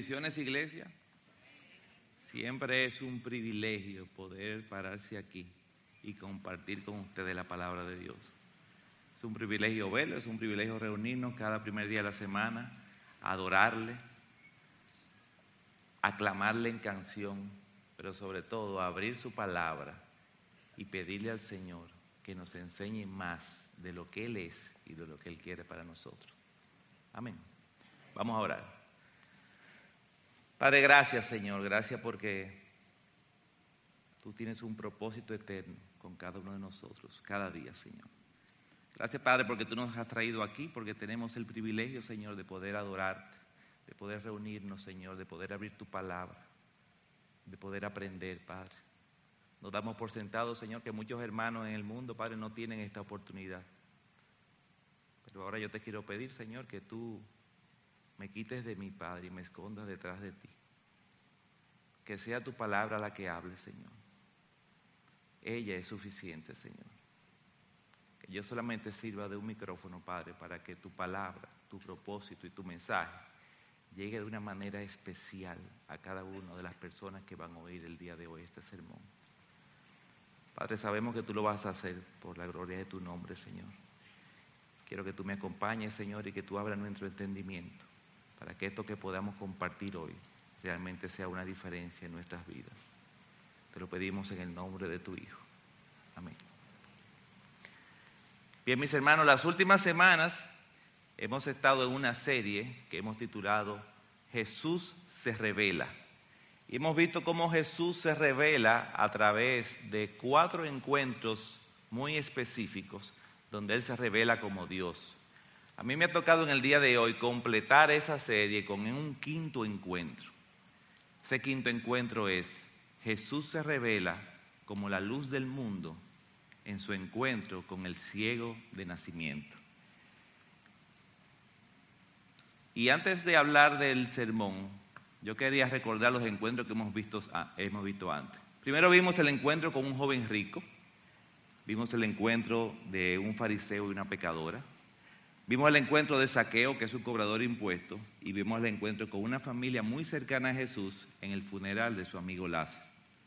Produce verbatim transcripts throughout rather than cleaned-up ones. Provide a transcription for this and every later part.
Bendiciones, iglesia. Siempre es un privilegio poder pararse aquí y compartir con ustedes la palabra de Dios. Es un privilegio verlo, es un privilegio reunirnos cada primer día de la semana, adorarle, aclamarle en canción, pero sobre todo abrir su palabra y pedirle al Señor que nos enseñe más de lo que Él es y de lo que Él quiere para nosotros. Amén. Vamos a orar. Padre, gracias, Señor, gracias porque tú tienes un propósito eterno con cada uno de nosotros, cada día, Señor. Gracias, Padre, porque tú nos has traído aquí, porque tenemos el privilegio, Señor, de poder adorarte, de poder reunirnos, Señor, de poder abrir tu palabra, de poder aprender, Padre. Nos damos por sentado, Señor, que muchos hermanos en el mundo, Padre, no tienen esta oportunidad. Pero ahora yo te quiero pedir, Señor, que tú me quites de mí, Padre, y me escondas detrás de ti. Que sea tu palabra la que hable, Señor. Ella es suficiente, Señor. Que yo solamente sirva de un micrófono, Padre, para que tu palabra, tu propósito y tu mensaje llegue de una manera especial a cada una de las personas que van a oír el día de hoy este sermón. Padre, sabemos que tú lo vas a hacer por la gloria de tu nombre, Señor. Quiero que tú me acompañes, Señor, y que tú abras nuestro entendimiento para que esto que podamos compartir hoy realmente sea una diferencia en nuestras vidas. Te lo pedimos en el nombre de tu Hijo. Amén. Bien, mis hermanos, las últimas semanas hemos estado en una serie que hemos titulado Jesús se revela. Y hemos visto cómo Jesús se revela a través de cuatro encuentros muy específicos donde Él se revela como Dios. A mí me ha tocado en el día de hoy completar esa serie con un quinto encuentro. Ese quinto encuentro es Jesús se revela como la luz del mundo en su encuentro con el ciego de nacimiento. Y antes de hablar del sermón, yo quería recordar los encuentros que hemos visto, hemos visto antes. Primero vimos el encuentro con un joven rico, vimos el encuentro de un fariseo y una pecadora, vimos el encuentro de Zaqueo, que es un cobrador de impuestos, y vimos el encuentro con una familia muy cercana a Jesús en el funeral de su amigo Lázaro.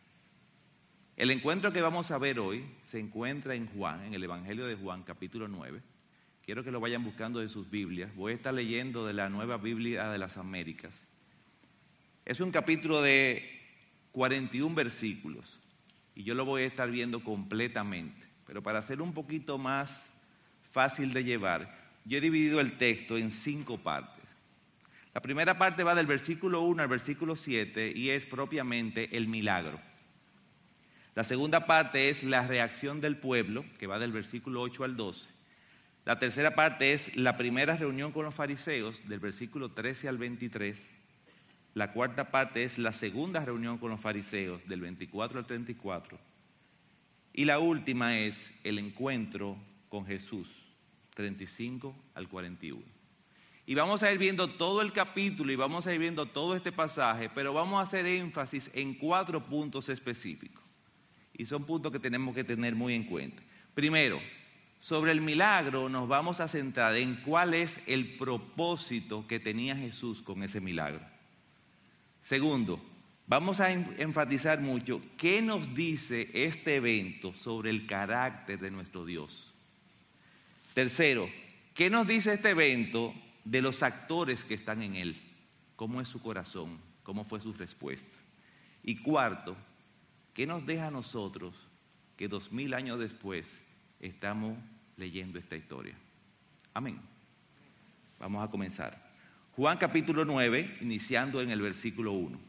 El encuentro que vamos a ver hoy se encuentra en Juan, en el Evangelio de Juan, capítulo nueve. Quiero que lo vayan buscando de sus Biblias. Voy a estar leyendo de la Nueva Biblia de las Américas. Es un capítulo de cuarenta y uno versículos, y yo lo voy a estar viendo completamente. Pero para hacer un poquito más fácil de llevar, yo he dividido el texto en cinco partes. La primera parte va del versículo uno al versículo siete y es propiamente el milagro. La segunda parte es la reacción del pueblo, que va del versículo ocho al doce. La tercera parte es la primera reunión con los fariseos, del versículo trece al veintitrés. La cuarta parte es la segunda reunión con los fariseos, del veinticuatro al treinta y cuatro. Y la última es el encuentro con Jesús, treinta y cinco al cuarenta y uno. Y vamos a ir viendo todo el capítulo y vamos a ir viendo todo este pasaje, pero vamos a hacer énfasis en cuatro puntos específicos. Y son puntos que tenemos que tener muy en cuenta. Primero, sobre el milagro nos vamos a centrar en cuál es el propósito que tenía Jesús con ese milagro. Segundo, vamos a enfatizar mucho qué nos dice este evento sobre el carácter de nuestro Dios. Tercero, ¿qué nos dice este evento de los actores que están en él? ¿Cómo es su corazón? ¿Cómo fue su respuesta? Y cuarto, ¿qué nos deja a nosotros que dos mil años después estamos leyendo esta historia? Amén. Vamos a comenzar. Juan capítulo nueve, iniciando en el versículo uno.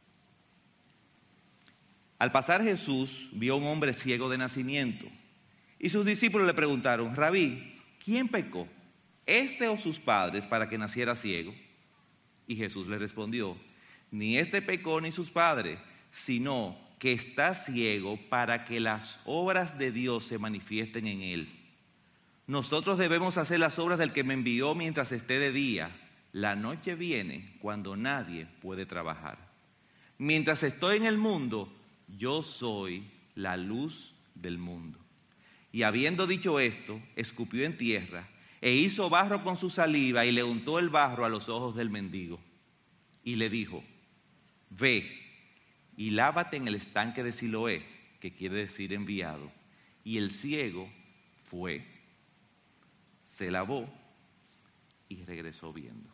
Al pasar Jesús vio a un hombre ciego de nacimiento y sus discípulos le preguntaron: Rabí, ¿quién pecó, este o sus padres, para que naciera ciego? Y Jesús le respondió: ni este pecó ni sus padres, sino que está ciego para que las obras de Dios se manifiesten en él. Nosotros debemos hacer las obras del que me envió mientras esté de día. La noche viene cuando nadie puede trabajar. Mientras estoy en el mundo, yo soy la luz del mundo. Y habiendo dicho esto, escupió en tierra e hizo barro con su saliva y le untó el barro a los ojos del mendigo. y le dijo, ve y lávate en el estanque de Siloé, que quiere decir enviado. Y el ciego fue, se lavó y regresó viendo.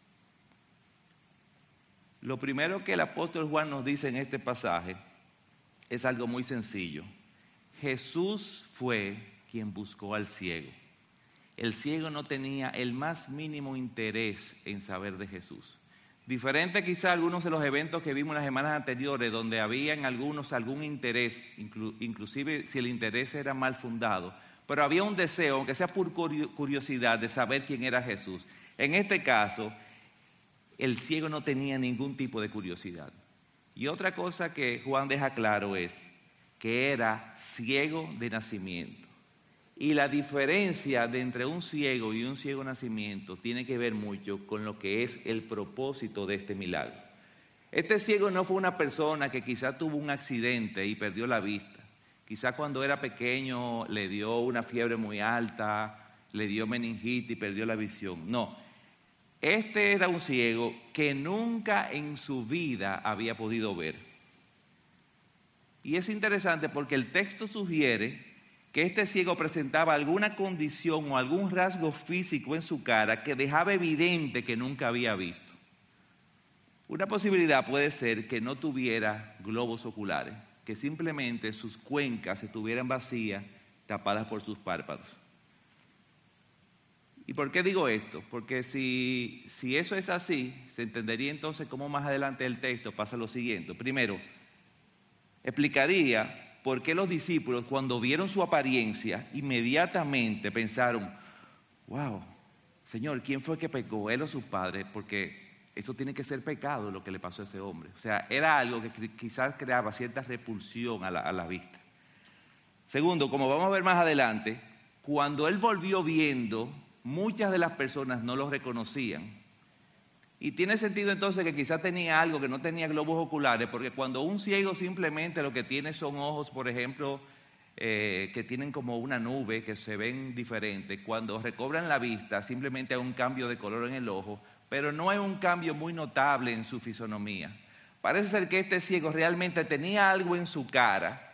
Lo primero que el apóstol Juan nos dice en este pasaje es algo muy sencillo. Jesús fue quien buscó al ciego. El ciego no tenía el más mínimo interés en saber de Jesús. Diferente quizá a algunos de los eventos que vimos las semanas anteriores, donde había en algunos algún interés, inclu- inclusive si el interés era mal fundado, pero había un deseo, aunque sea por curiosidad, de saber quién era Jesús. En este caso, el ciego no tenía ningún tipo de curiosidad. Y otra cosa que Juan deja claro es que era ciego de nacimiento. Y la diferencia de entre un ciego y un ciego de nacimiento tiene que ver mucho con lo que es el propósito de este milagro. Este ciego no fue una persona que quizá tuvo un accidente y perdió la vista. Quizá cuando era pequeño le dio una fiebre muy alta, le dio meningitis y perdió la visión. No, este era un ciego que nunca en su vida había podido ver. Y es interesante porque el texto sugiere que este ciego presentaba alguna condición o algún rasgo físico en su cara que dejaba evidente que nunca había visto. Una posibilidad puede ser que no tuviera globos oculares, que simplemente sus cuencas estuvieran vacías, tapadas por sus párpados. ¿Y por qué digo esto? Porque si, si eso es así, se entendería entonces cómo más adelante del texto pasa lo siguiente. Primero, explicaría por qué los discípulos, cuando vieron su apariencia, inmediatamente pensaron, wow, Señor, ¿quién fue que pecó, él o sus padres? Porque esto tiene que ser pecado lo que le pasó a ese hombre. O sea, era algo que quizás creaba cierta repulsión a la, a la vista. Segundo, como vamos a ver más adelante, cuando él volvió viendo, muchas de las personas no lo reconocían. Y tiene sentido entonces que quizás tenía algo que no tenía globos oculares, porque cuando un ciego simplemente lo que tiene son ojos, por ejemplo, eh, que tienen como una nube, que se ven diferentes, cuando recobran la vista simplemente hay un cambio de color en el ojo, pero no hay un cambio muy notable en su fisonomía. Parece ser que este ciego realmente tenía algo en su cara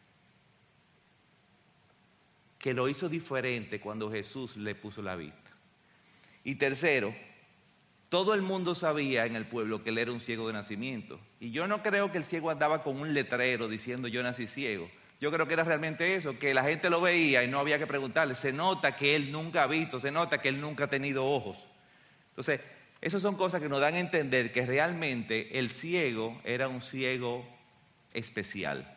que lo hizo diferente cuando Jesús le puso la vista. Y tercero, todo el mundo sabía en el pueblo que él era un ciego de nacimiento. Y yo no creo que el ciego andaba con un letrero diciendo yo nací ciego. Yo creo que era realmente eso, que la gente lo veía y no había que preguntarle. Se nota que él nunca ha visto, se nota que él nunca ha tenido ojos. Entonces, esas son cosas que nos dan a entender que realmente el ciego era un ciego especial.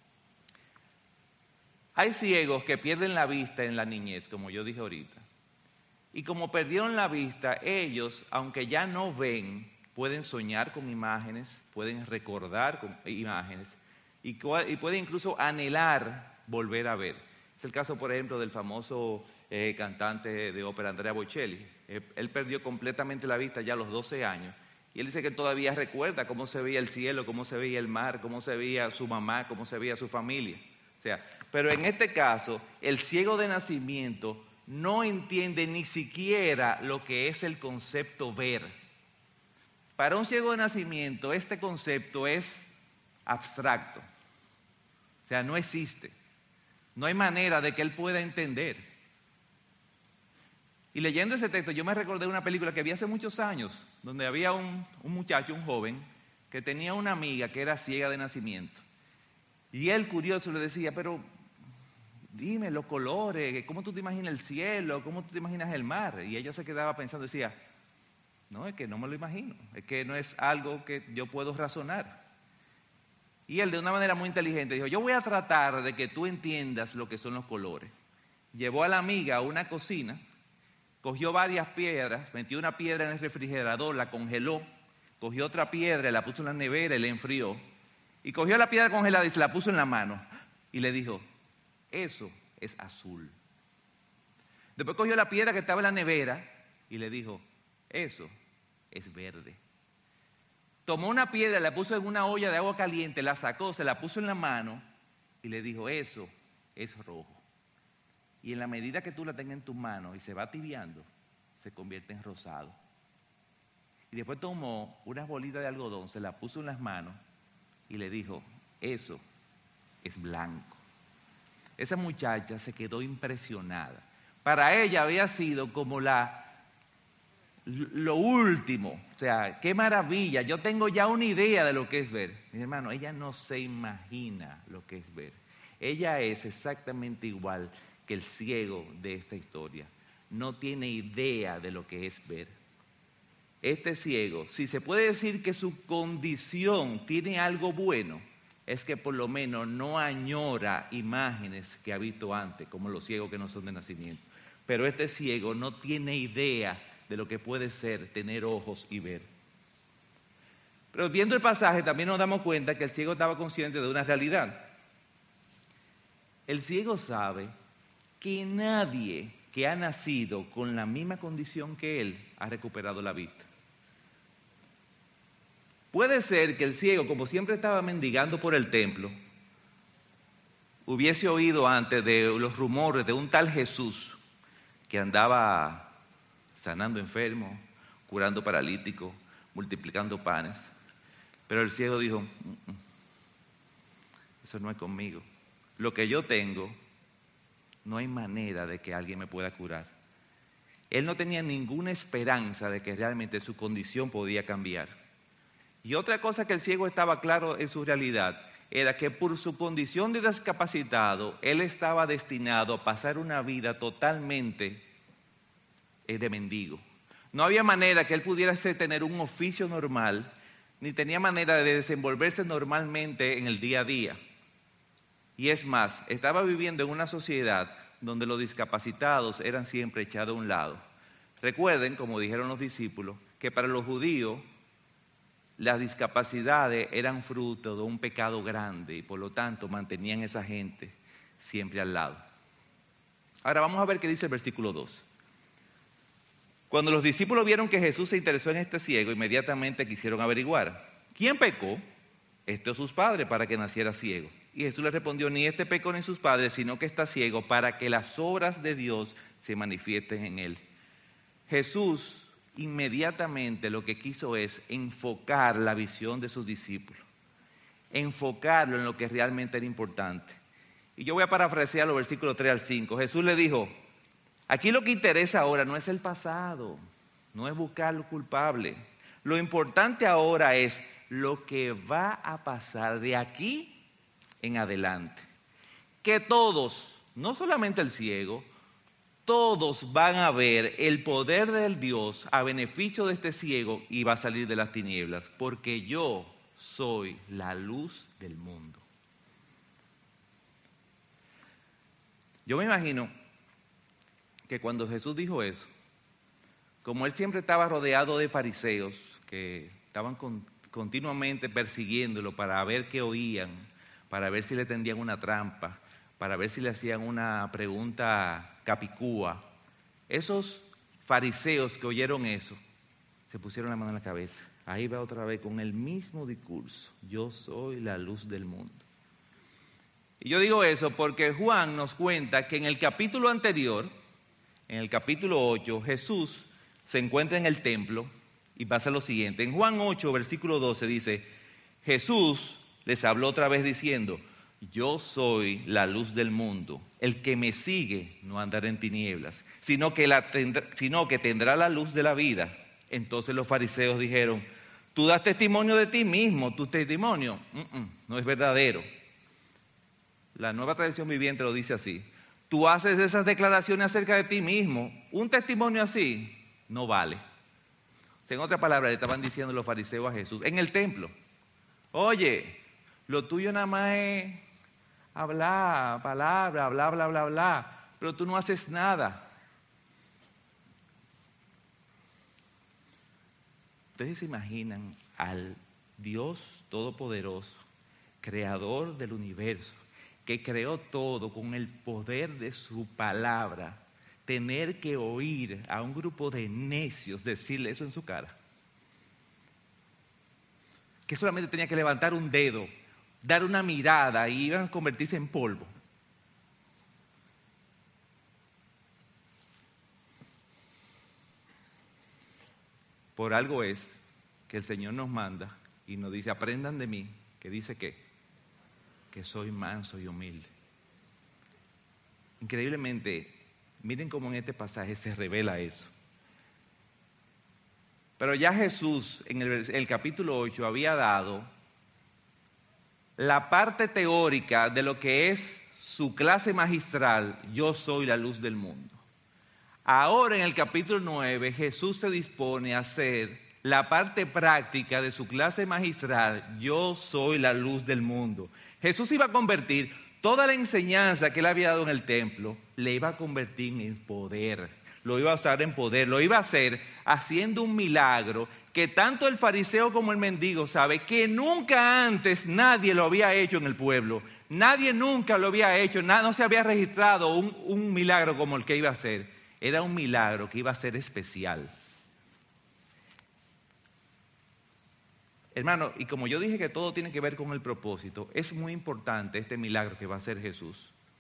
Hay ciegos que pierden la vista en la niñez, como yo dije ahorita. Y como perdieron la vista, ellos, aunque ya no ven, pueden soñar con imágenes, pueden recordar con imágenes y, y pueden incluso anhelar volver a ver. Es el caso, por ejemplo, del famoso eh, cantante de ópera Andrea Bocelli. Eh, él perdió completamente la vista ya a los doce años y él dice que todavía recuerda cómo se veía el cielo, cómo se veía el mar, cómo se veía su mamá, cómo se veía su familia. O sea, pero en este caso, el ciego de nacimiento no entiende ni siquiera lo que es el concepto ver. Para un ciego de nacimiento, este concepto es abstracto. O sea, no existe. No hay manera de que él pueda entender. Y leyendo ese texto, yo me recordé de una película que vi hace muchos años, donde había un, un muchacho, un joven, que tenía una amiga que era ciega de nacimiento. Y él, curioso, le decía, pero dime los colores, ¿cómo tú te imaginas el cielo? ¿Cómo tú te imaginas el mar? Y ella se quedaba pensando, decía, no, es que no me lo imagino, es que no es algo que yo puedo razonar. Y él, de una manera muy inteligente, dijo, yo voy a tratar de que tú entiendas lo que son los colores. Llevó a la amiga a una cocina, cogió varias piedras, metió una piedra en el refrigerador, la congeló, cogió otra piedra, la puso en la nevera y la enfrió. Y cogió la piedra congelada y se la puso en la mano y le dijo, eso es azul. Después cogió la piedra que estaba en la nevera y le dijo, eso es verde. Tomó una piedra, la puso en una olla de agua caliente, la sacó, se la puso en la mano y le dijo, eso es rojo. Y en la medida que tú la tengas en tus manos y se va tibiando, se convierte en rosado. Y después tomó unas bolitas de algodón, se las puso en las manos y le dijo, eso es blanco. Esa muchacha se quedó impresionada. Para ella había sido como la, lo último. O sea, qué maravilla, yo tengo ya una idea de lo que es ver. Mi hermano, ella no se imagina lo que es ver. Ella es exactamente igual que el ciego de esta historia. No tiene idea de lo que es ver. Este ciego, si se puede decir que su condición tiene algo bueno, es que por lo menos no añora imágenes que ha visto antes, como los ciegos que no son de nacimiento. Pero este ciego no tiene idea de lo que puede ser tener ojos y ver. Pero viendo el pasaje también nos damos cuenta que el ciego estaba consciente de una realidad. El ciego sabe que nadie que ha nacido con la misma condición que él ha recuperado la vista. Puede ser que el ciego, como siempre estaba mendigando por el templo, hubiese oído antes de los rumores de un tal Jesús que andaba sanando enfermos, curando paralíticos, multiplicando panes. Pero el ciego dijo, mm, mm, eso no es conmigo. Lo que yo tengo, no hay manera de que alguien me pueda curar. Él no tenía ninguna esperanza de que realmente su condición podía cambiar. Y otra cosa que el ciego estaba claro en su realidad era que por su condición de discapacitado, él estaba destinado a pasar una vida totalmente de mendigo. No había manera que él pudiera tener un oficio normal, ni tenía manera de desenvolverse normalmente en el día a día. Y es más, estaba viviendo en una sociedad donde los discapacitados eran siempre echados a un lado. Recuerden, como dijeron los discípulos, que para los judíos las discapacidades eran fruto de un pecado grande y por lo tanto mantenían a esa gente siempre al lado. Ahora vamos a ver qué dice el versículo dos. Cuando los discípulos vieron que Jesús se interesó en este ciego, inmediatamente quisieron averiguar, ¿quién pecó? ¿Este o sus padres para que naciera ciego? Y Jesús les respondió, ni este pecó ni sus padres, sino que está ciego para que las obras de Dios se manifiesten en él. Jesús inmediatamente lo que quiso es enfocar la visión de sus discípulos, enfocarlo en lo que realmente era importante. Y yo voy a parafrasear los versículos tres al cinco. Jesús le dijo, aquí lo que interesa ahora no es el pasado, no es buscar lo culpable. Lo importante ahora es lo que va a pasar de aquí en adelante. Que todos, no solamente el ciego, todos van a ver el poder del Dios a beneficio de este ciego y va a salir de las tinieblas, porque yo soy la luz del mundo. Yo me imagino que cuando Jesús dijo eso, como él siempre estaba rodeado de fariseos que estaban con, continuamente persiguiéndolo para ver qué oían, para ver si le tendían una trampa, para ver si le hacían una pregunta capicúa. Esos fariseos que oyeron eso, se pusieron la mano en la cabeza. Ahí va otra vez con el mismo discurso. Yo soy la luz del mundo. Y yo digo eso porque Juan nos cuenta que en el capítulo anterior, en el capítulo ocho, Jesús se encuentra en el templo y pasa lo siguiente. En Juan ocho, versículo doce dice, Jesús les habló otra vez diciendo, yo soy la luz del mundo. El que me sigue no andará en tinieblas, sino que, la tendrá, sino que tendrá la luz de la vida. Entonces los fariseos dijeron, tú das testimonio de ti mismo, tu testimonio uh-uh, no es verdadero. La Nueva Traducción Viviente lo dice así, tú haces esas declaraciones acerca de ti mismo, un testimonio así no vale. En otras palabras, le estaban diciendo los fariseos a Jesús en el templo, oye, lo tuyo nada más es hablar, palabra, bla, bla, bla, bla, pero tú no haces nada. Ustedes se imaginan al Dios Todopoderoso, creador del universo, que creó todo con el poder de su palabra, tener que oír a un grupo de necios decirle eso en su cara. Que solamente tenía que levantar un dedo, dar una mirada y iban a convertirse en polvo. Por algo es que el Señor nos manda y nos dice, aprendan de mí, que dice que, que soy manso y humilde. Increíblemente, miren cómo en este pasaje se revela eso. Pero ya Jesús en el, el capítulo ocho había dado la parte teórica de lo que es su clase magistral, yo soy la luz del mundo. Ahora en el capítulo nueve Jesús se dispone a hacer la parte práctica de su clase magistral, yo soy la luz del mundo. Jesús iba a convertir toda la enseñanza que él había dado en el templo, le iba a convertir en poder. Lo iba a usar en poder, lo iba a hacer haciendo un milagro que tanto el fariseo como el mendigo sabe que nunca antes nadie lo había hecho en el pueblo. Nadie nunca lo había hecho, no se había registrado un, un milagro como el que iba a hacer. Era un milagro que iba a ser especial. Hermano, y como yo dije que todo tiene que ver con el propósito, es muy importante este milagro que va a hacer Jesús.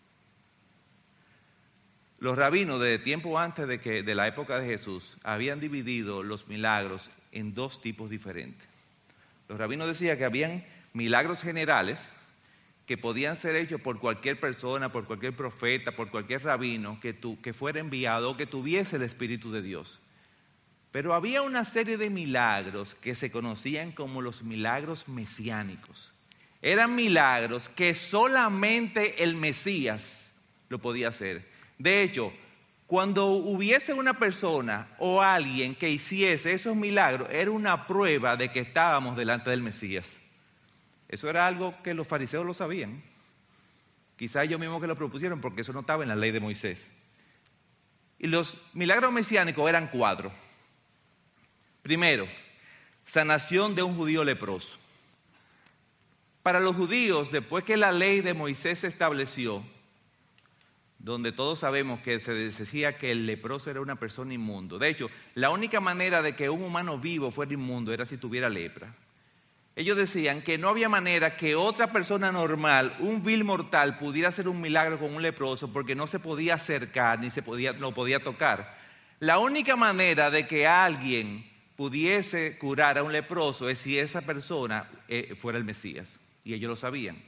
Los rabinos de tiempo antes de, que, de la época de Jesús habían dividido los milagros en dos tipos diferentes. Los rabinos decían que habían milagros generales que podían ser hechos por cualquier persona, por cualquier profeta, por cualquier rabino que, tu, que fuera enviado o que tuviese el Espíritu de Dios. Pero había una serie de milagros que se conocían como los milagros mesiánicos. Eran milagros que solamente el Mesías lo podía hacer. De hecho, cuando hubiese una persona o alguien que hiciese esos milagros, era una prueba de que estábamos delante del Mesías. Eso era algo que los fariseos lo sabían. Quizá ellos mismos que lo propusieron porque eso no estaba en la ley de Moisés. Y los milagros mesiánicos eran cuatro. Primero, sanación de un judío leproso. Para los judíos, después que la ley de Moisés se estableció, donde todos sabemos que se decía que el leproso era una persona inmundo. De hecho, la única manera de que un humano vivo fuera inmundo era si tuviera lepra. Ellos decían que no había manera que otra persona normal, un vil mortal, pudiera hacer un milagro con un leproso porque no se podía acercar ni se podía, no podía tocar. La única manera de que alguien pudiese curar a un leproso es si esa persona eh, fuera el Mesías. Y ellos lo sabían.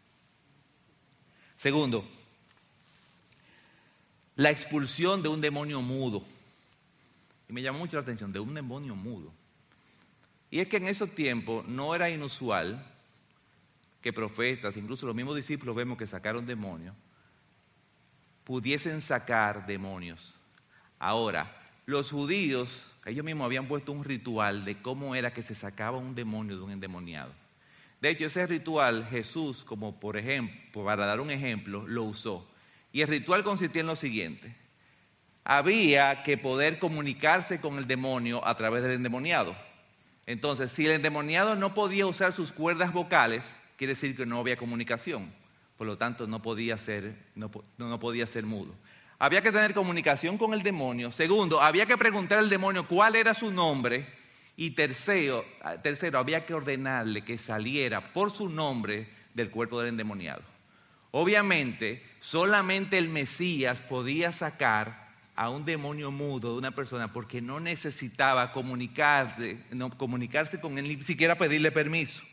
Segundo, la expulsión de un demonio mudo. Y me llamó mucho la atención, de un demonio mudo. Y es que en esos tiempos no era inusual que profetas, incluso los mismos discípulos vemos que sacaron demonios, pudiesen sacar demonios. Ahora, los judíos, ellos mismos habían puesto un ritual de cómo era que se sacaba un demonio de un endemoniado. De hecho, ese ritual Jesús, como por ejemplo, para dar un ejemplo, lo usó. Y el ritual consistía en lo siguiente: había que poder comunicarse con el demonio a través del endemoniado. Entonces, si el endemoniado no podía usar sus cuerdas vocales, quiere decir que no había comunicación. Por lo tanto, no podía ser, no, no podía ser mudo. Había que tener comunicación con el demonio. Segundo, había que preguntar al demonio cuál era su nombre. Y tercero, tercero, había que ordenarle que saliera por su nombre del cuerpo del endemoniado. Obviamente, solamente el Mesías podía sacar a un demonio mudo de una persona porque no necesitaba comunicarse, no, comunicarse con él, ni siquiera pedirle permiso.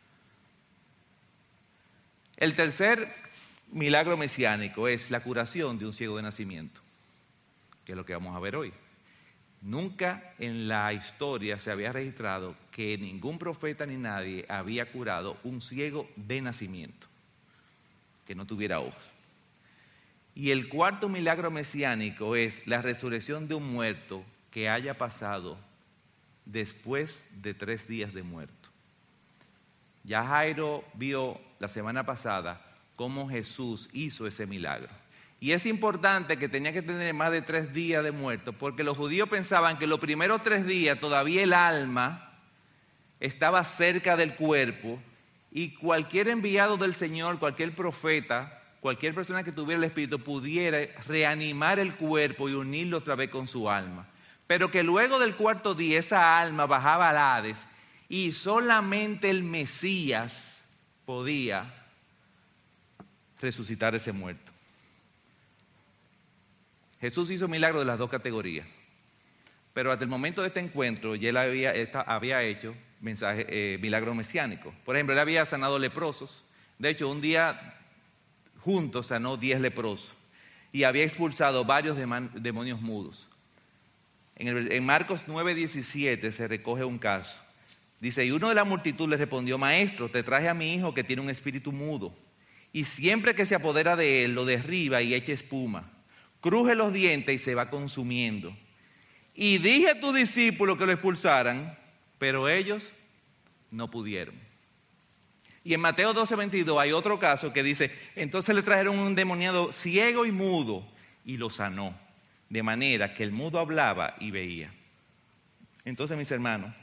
El tercer milagro mesiánico es la curación de un ciego de nacimiento, que es lo que vamos a ver hoy. Nunca en la historia se había registrado que ningún profeta ni nadie había curado un ciego de nacimiento, que no tuviera ojos. Y el cuarto milagro mesiánico es la resurrección de un muerto que haya pasado después de tres días de muerto. Ya Jairo vio la semana pasada cómo Jesús hizo ese milagro. Y es importante que tenía que tener más de tres días de muerto, porque los judíos pensaban que los primeros tres días todavía el alma estaba cerca del cuerpo y cualquier enviado del Señor, cualquier profeta, cualquier persona que tuviera el Espíritu pudiera reanimar el cuerpo y unirlo otra vez con su alma. Pero que luego del cuarto día esa alma bajaba al Hades y solamente el Mesías podía resucitar ese muerto. Jesús hizo milagros de las dos categorías. pero hasta el momento de este encuentro ya él había, esta, había hecho mensaje, eh, milagros mesiánicos. Por ejemplo, él había sanado leprosos. De hecho, un día juntos sanó diez leprosos y había expulsado varios demonios mudos. En, el, en Marcos nueve diecisiete se recoge un caso. Dice, y uno de la multitud le respondió, maestro, te traje a mi hijo que tiene un espíritu mudo, y siempre que se apodera de él, lo derriba y echa espuma, cruje los dientes y se va consumiendo. Y dije a tus discípulos que lo expulsaran, pero ellos no pudieron. Y en Mateo doce veintidós hay otro caso que dice, entonces le trajeron un endemoniado ciego y mudo, y lo sanó, de manera que el mudo hablaba y veía. Entonces, mis hermanos,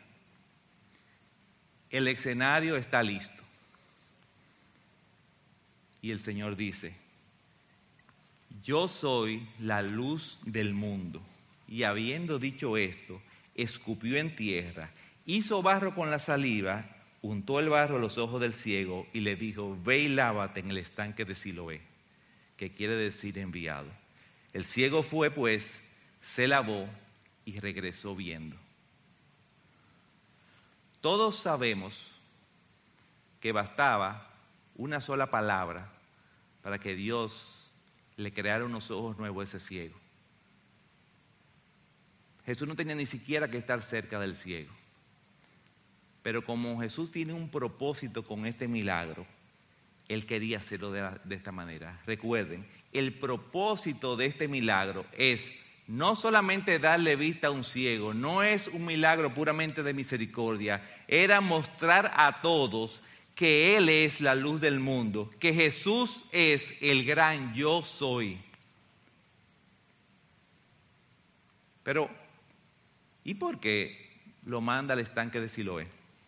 el escenario está listo. Y el Señor dice, yo soy la luz del mundo. Y habiendo dicho esto, escupió en tierra, hizo barro con la saliva, untó el barro a los ojos del ciego y le dijo, ve y lávate en el estanque de Siloé, que quiere decir enviado. El ciego fue pues, se lavó y regresó viendo. Todos sabemos que bastaba una sola palabra para que Dios le creara unos ojos nuevos a ese ciego. Jesús no tenía ni siquiera que estar cerca del ciego. Pero como Jesús tiene un propósito con este milagro, Él quería hacerlo de, la, de esta manera. Recuerden, el propósito de este milagro es no solamente darle vista a un ciego, no es un milagro puramente de misericordia, era mostrar a todos que Él es la luz del mundo, que Jesús es el gran yo soy. Pero, ¿y por qué lo manda al estanque de Siloé?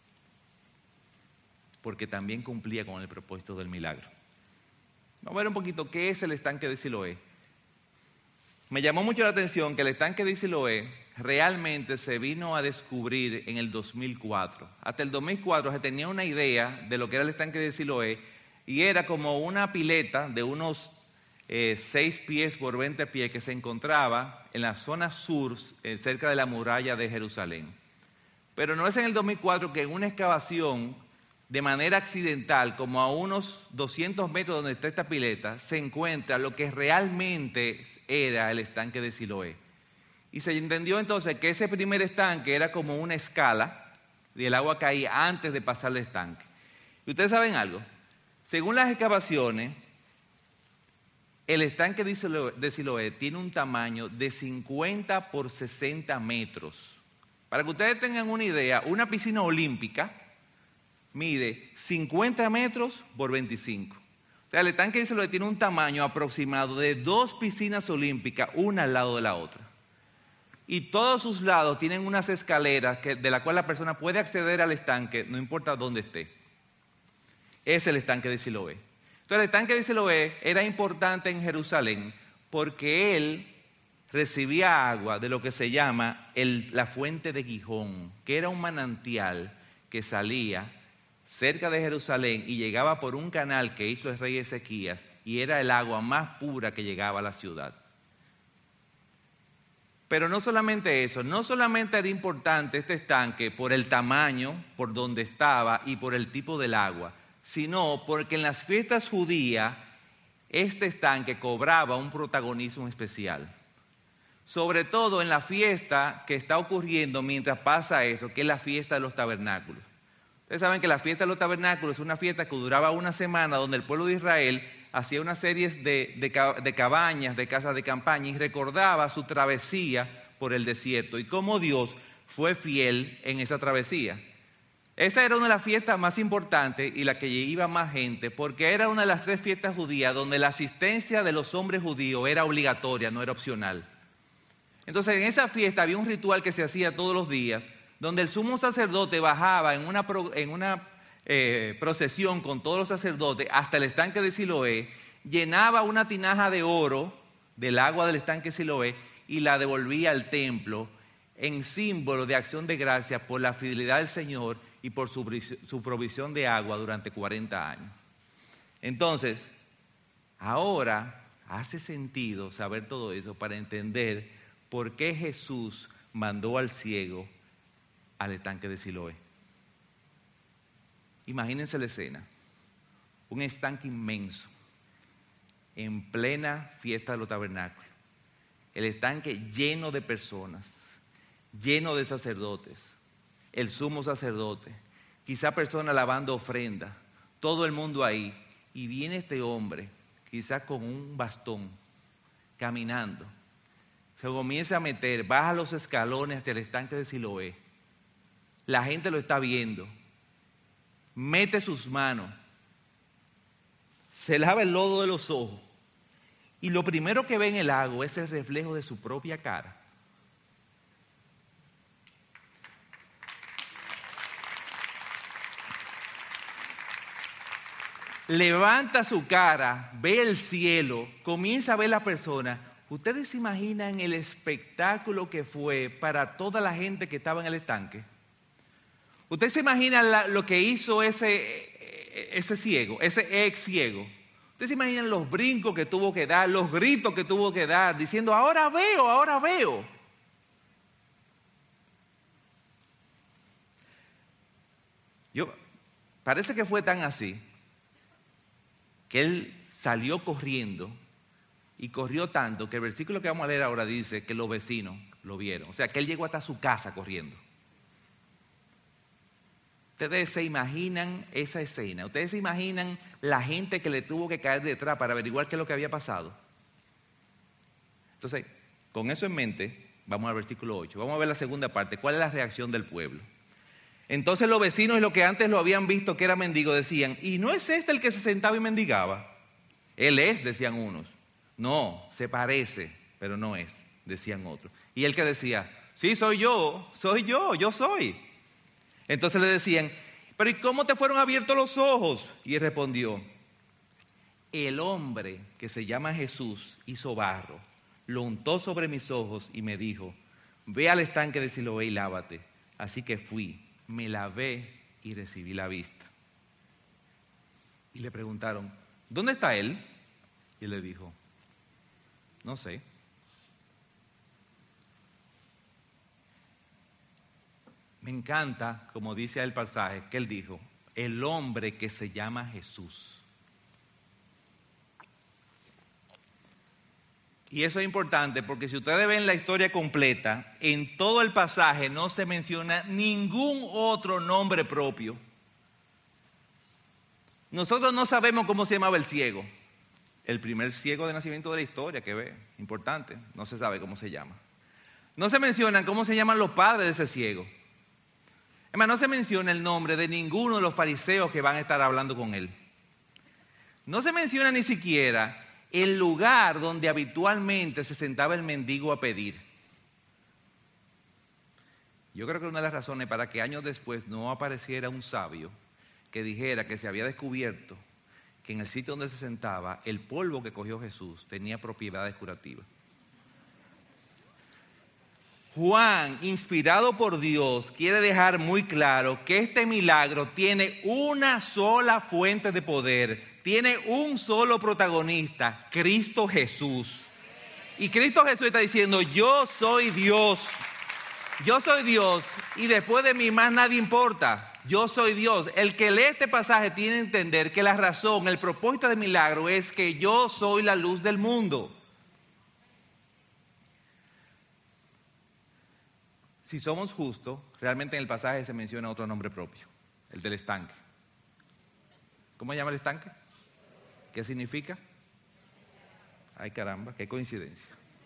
Porque también cumplía con el propósito del milagro. Vamos a ver un poquito qué es el estanque de Siloé. Me llamó mucho la atención que el estanque de Siloé realmente se vino a descubrir en el dos mil cuatro. Hasta el dos mil cuatro se tenía una idea de lo que era el estanque de Siloé y era como una pileta de unos eh, seis pies por veinte pies que se encontraba en la zona sur, eh, cerca de la muralla de Jerusalén. Pero no es en el dos mil cuatro que en una excavación de manera accidental, como a unos doscientos metros donde está esta pileta, se encuentra lo que realmente era el estanque de Siloé. Y se entendió entonces que ese primer estanque era como una escala y el agua caía antes de pasar el estanque. Y ustedes saben algo, según las excavaciones, el estanque de Siloé, de Siloé tiene un tamaño de cincuenta por sesenta metros. Para que ustedes tengan una idea, una piscina olímpica mide cincuenta metros por veinticinco. O sea, el estanque de Siloé tiene un tamaño aproximado de dos piscinas olímpicas, una al lado de la otra. Y todos sus lados tienen unas escaleras que, de las cuales la persona puede acceder al estanque, no importa dónde esté. Es el estanque de Siloé. Entonces, el estanque de Siloé era importante en Jerusalén porque él recibía agua de lo que se llama el, la fuente de Gijón, que era un manantial que salía cerca de Jerusalén y llegaba por un canal que hizo el rey Ezequías y era el agua más pura que llegaba a la ciudad. Pero no solamente eso, no solamente era importante este estanque por el tamaño, por donde estaba y por el tipo del agua, sino porque en las fiestas judías este estanque cobraba un protagonismo especial. Sobre todo en la fiesta que está ocurriendo mientras pasa eso, que es la fiesta de los tabernáculos. Ustedes saben que la fiesta de los tabernáculos es una fiesta que duraba una semana donde el pueblo de Israel hacía una serie de, de, de cabañas, de casas de campaña y recordaba su travesía por el desierto y cómo Dios fue fiel en esa travesía. Esa era una de las fiestas más importantes y la que iba más gente porque era una de las tres fiestas judías donde la asistencia de los hombres judíos era obligatoria, no era opcional. Entonces en esa fiesta había un ritual que se hacía todos los días donde el sumo sacerdote bajaba en una, en una eh, procesión con todos los sacerdotes hasta el estanque de Siloé, llenaba una tinaja de oro del agua del estanque de Siloé y la devolvía al templo en símbolo de acción de gracias por la fidelidad del Señor y por su, su provisión de agua durante cuarenta años. Entonces, ahora hace sentido saber todo eso para entender por qué Jesús mandó al ciego al estanque de Siloé. Imagínense la escena. Un estanque inmenso, en plena fiesta de los tabernáculos. El estanque lleno de personas, lleno de sacerdotes, el sumo sacerdote, quizá personas lavando ofrenda, todo el mundo ahí. Y viene este hombre, quizá con un bastón, caminando. Se comienza a meter, baja los escalones hasta el estanque de Siloé. La gente lo está viendo. Mete sus manos. Se lava el lodo de los ojos. Y lo primero que ve en el agua es el reflejo de su propia cara. Levanta su cara, ve el cielo, comienza a ver la persona. ¿Ustedes se imaginan el espectáculo que fue para toda la gente que estaba en el estanque? ¿Ustedes se imaginan la, lo que hizo ese, ese ciego, ese ex ciego? ¿Ustedes se imaginan los brincos que tuvo que dar, los gritos que tuvo que dar, diciendo, ahora veo, ahora veo? Yo, parece que fue tan así que él salió corriendo y corrió tanto que el versículo que vamos a leer ahora dice que los vecinos lo vieron. O sea, que él llegó hasta su casa corriendo. Ustedes se imaginan esa escena. Ustedes se imaginan la gente que le tuvo que caer detrás para averiguar qué es lo que había pasado. Entonces, con eso en mente, vamos al versículo ocho. Vamos a ver la segunda parte. ¿Cuál es la reacción del pueblo? Entonces los vecinos y los que antes lo habían visto que era mendigo decían, ¿y no es este el que se sentaba y mendigaba? Él es, decían unos. No, se parece, pero no es, decían otros. Y el que decía, sí, soy yo, soy yo, yo soy. Entonces le decían, pero ¿y cómo te fueron abiertos los ojos? Y él respondió, el hombre que se llama Jesús hizo barro, lo untó sobre mis ojos y me dijo, ve al estanque de Siloé y lávate. Así que fui, me lavé y recibí la vista. Y le preguntaron, ¿dónde está él? Y él le dijo, no sé. Me encanta, como dice el pasaje, que él dijo, el hombre que se llama Jesús. Y eso es importante porque si ustedes ven la historia completa, en todo el pasaje no se menciona ningún otro nombre propio. Nosotros no sabemos cómo se llamaba el ciego. El primer ciego de nacimiento de la historia que ve, importante, no se sabe cómo se llama. No se mencionan cómo se llaman los padres de ese ciego. Es más, no se menciona el nombre de ninguno de los fariseos que van a estar hablando con él. No se menciona ni siquiera el lugar donde habitualmente se sentaba el mendigo a pedir. Yo creo que una de las razones para que años después no apareciera un sabio que dijera que se había descubierto que en el sitio donde se sentaba, el polvo que cogió Jesús tenía propiedades curativas. Juan, inspirado por Dios, quiere dejar muy claro que este milagro tiene una sola fuente de poder, tiene un solo protagonista, Cristo Jesús. Y Cristo Jesús está diciendo, yo soy Dios, yo soy Dios y después de mí más nadie importa. Yo soy Dios. El que lee este pasaje tiene que entender que la razón, el propósito del milagro es que yo soy la luz del mundo. Si somos justos, realmente en el pasaje se menciona otro nombre propio, el del estanque. ¿Cómo se llama el estanque? ¿Qué significa? Ay, caramba, qué coincidencia.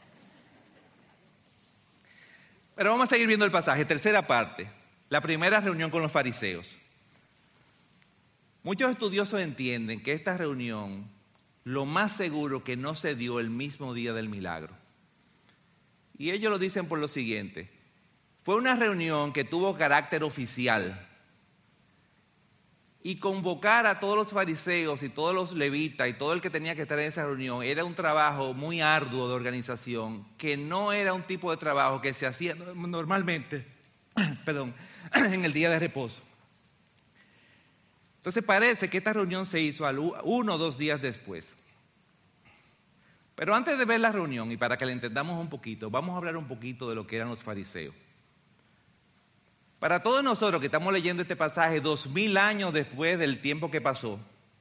Pero vamos a seguir viendo el pasaje, tercera parte. La primera reunión con los fariseos. Muchos estudiosos entienden que esta reunión, lo más seguro que no se dio el mismo día del milagro. Y ellos lo dicen por lo siguiente. Fue una reunión que tuvo carácter oficial. Y convocar a todos los fariseos y todos los levitas y todo el que tenía que estar en esa reunión era un trabajo muy arduo de organización, que no era un tipo de trabajo que se hacía normalmente, perdón, en el día de reposo. Entonces parece que esta reunión se hizo uno o dos días después. Pero antes de ver la reunión y para que la entendamos un poquito, vamos a hablar un poquito de lo que eran los fariseos. Para todos nosotros que estamos leyendo este pasaje dos mil años después del tiempo que pasó,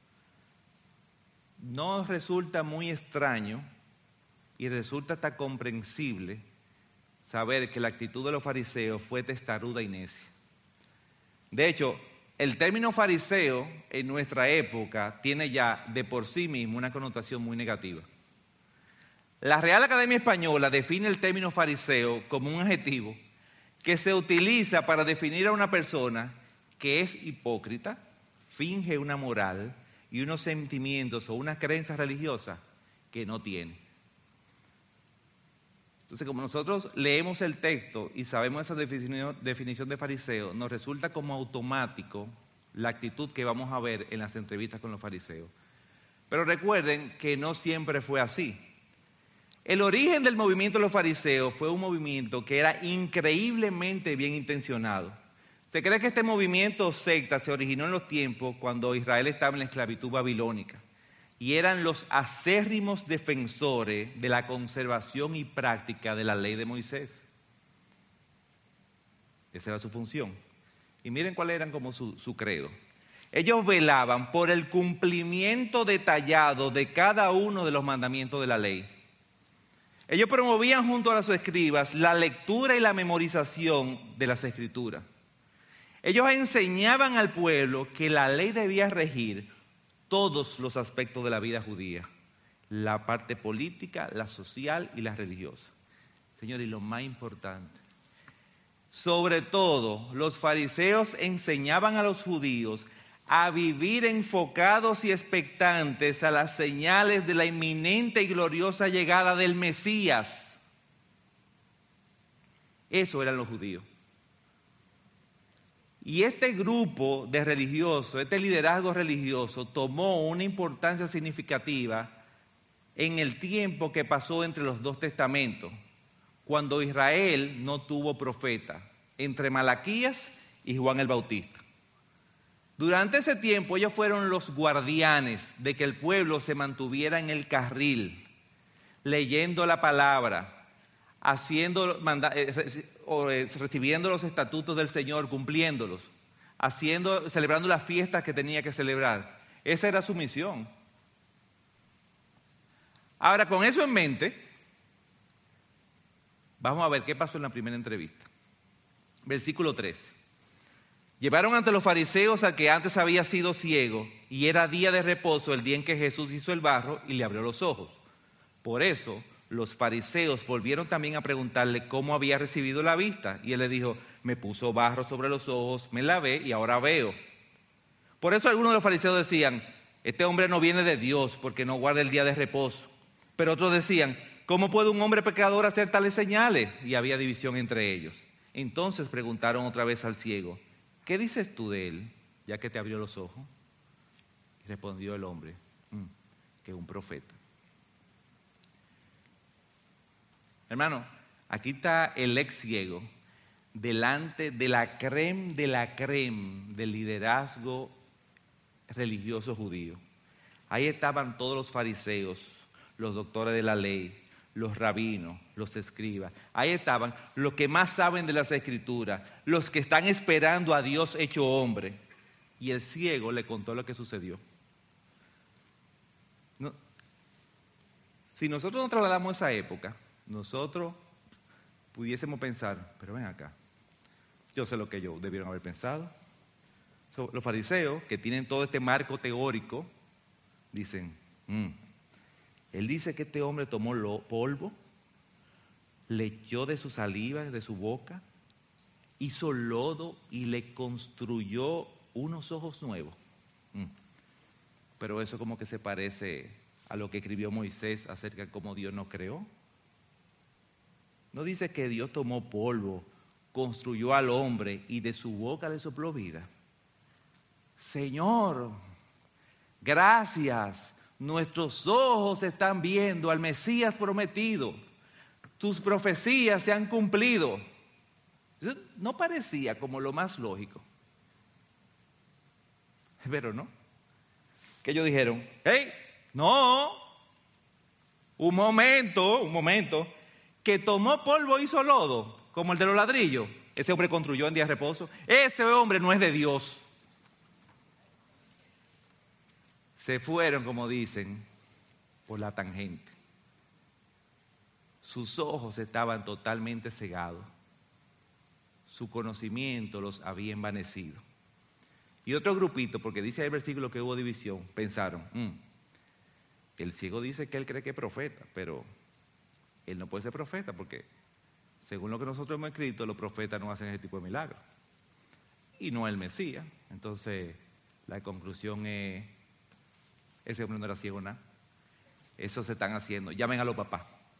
nos resulta muy extraño y resulta hasta comprensible saber que la actitud de los fariseos fue testaruda y necia. De hecho, el término fariseo en nuestra época tiene ya de por sí mismo una connotación muy negativa. La Real Academia Española define el término fariseo como un adjetivo que se utiliza para definir a una persona que es hipócrita, finge una moral y unos sentimientos o unas creencias religiosas que no tiene. Entonces, como nosotros leemos el texto y sabemos esa definición, definición de fariseo, nos resulta como automático la actitud que vamos a ver en las entrevistas con los fariseos. Pero recuerden que no siempre fue así. El origen del movimiento de los fariseos fue un movimiento que era increíblemente bien intencionado. Se cree que este movimiento secta se originó en los tiempos cuando Israel estaba en la esclavitud babilónica y eran los acérrimos defensores de la conservación y práctica de la ley de Moisés. Esa era su función. Y miren cuáles eran como su, su credo. Ellos velaban por el cumplimiento detallado de cada uno de los mandamientos de la ley. Ellos promovían junto a los escribas la lectura y la memorización de las escrituras. Ellos enseñaban al pueblo que la ley debía regir todos los aspectos de la vida judía, la parte política, la social y la religiosa. Señores, y lo más importante, sobre todo los fariseos enseñaban a los judíos a vivir enfocados y expectantes a las señales de la inminente y gloriosa llegada del Mesías. Eso eran los judíos. Y este grupo de religiosos, este liderazgo religioso, tomó una importancia significativa en el tiempo que pasó entre los dos testamentos, cuando Israel no tuvo profeta, entre Malaquías y Juan el Bautista. Durante ese tiempo ellos fueron los guardianes de que el pueblo se mantuviera en el carril, leyendo la palabra, haciendo, manda, eh, recibiendo los estatutos del Señor, cumpliéndolos, haciendo, celebrando las fiestas que tenía que celebrar. Esa era su misión. Ahora, con eso en mente, vamos a ver qué pasó en la primera entrevista. Versículo trece. Llevaron ante los fariseos al que antes había sido ciego y era día de reposo el día en que Jesús hizo el barro y le abrió los ojos. Por eso los fariseos volvieron también a preguntarle cómo había recibido la vista y él le dijo, me puso barro sobre los ojos, me lavé y ahora veo. Por eso algunos de los fariseos decían, este hombre no viene de Dios porque no guarda el día de reposo. Pero otros decían, ¿cómo puede un hombre pecador hacer tales señales? Y había división entre ellos. Entonces preguntaron otra vez al ciego, ¿qué dices tú de él, ya que te abrió los ojos? Y respondió el hombre, mm, que es un profeta. Hermano, aquí está el ex ciego delante de la creme de la creme del liderazgo religioso judío. Ahí estaban todos los fariseos, los doctores de la ley, los rabinos, los escribas. Ahí estaban los que más saben de las escrituras, los que están esperando a Dios hecho hombre. Y el ciego le contó lo que sucedió. No, si nosotros nos trasladamos a esa época, nosotros pudiésemos pensar, pero ven acá, yo sé lo que ellos debieron haber pensado. So, los fariseos, que tienen todo este marco teórico, dicen, mmm, él dice que este hombre tomó lo, polvo, le echó de su saliva, de su boca, hizo lodo y le construyó unos ojos nuevos. Mm. Pero eso como que se parece a lo que escribió Moisés acerca de cómo Dios nos creó. No dice que Dios tomó polvo, construyó al hombre y de su boca le sopló vida. Señor, gracias. Nuestros ojos están viendo al Mesías prometido. Tus profecías se han cumplido. No parecía como lo más lógico. Pero no. Que ellos dijeron, hey, no. Un momento, un momento, que tomó polvo e hizo lodo, como el de los ladrillos. Ese hombre construyó en día de reposo. Ese hombre no es de Dios. Se fueron, como dicen, por la tangente. Sus ojos estaban totalmente cegados. Su conocimiento los había envanecido. Y otro grupito, porque dice ahí el versículo que hubo división, pensaron, mmm, el ciego dice que él cree que es profeta, pero él no puede ser profeta porque, según lo que nosotros hemos escrito, los profetas no hacen ese tipo de milagros. Y no es el Mesías. Entonces, la conclusión es, ese hombre no era ciego nada. Eso se están haciendo. Llamen a los papás.